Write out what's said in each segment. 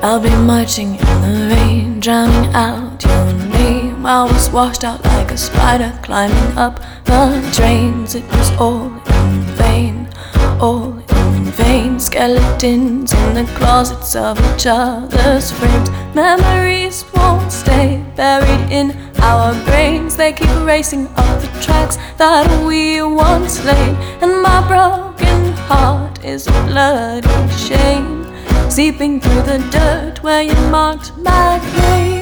I'll be marching in the rain, drowning out your name. I was washed out like a spider climbing up the drains. It was all in vain, all in vain. Skeletons in the closets of each other's frames. Memories won't stay buried in our brains. They keep erasing all the tracks that we once laid. And my broken heart is a bloody shame, seeping through the dirt where you marked my grave.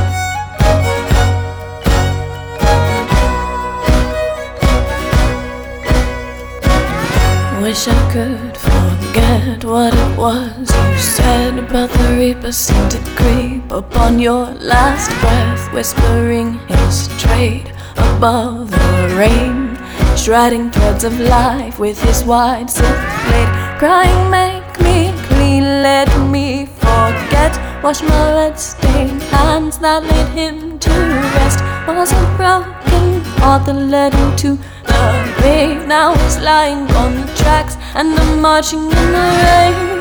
Wish I could forget what it was you said, but the reaper seemed to creep upon your last breath, whispering his trade above the rain, shredding threads of life with his wide silk blade, crying, make me clean, let me forget. Wash my red-stained hands that laid him to rest. Was a broken heart that led him to the grave. Now he's lying on the tracks and I'm marching in the rain.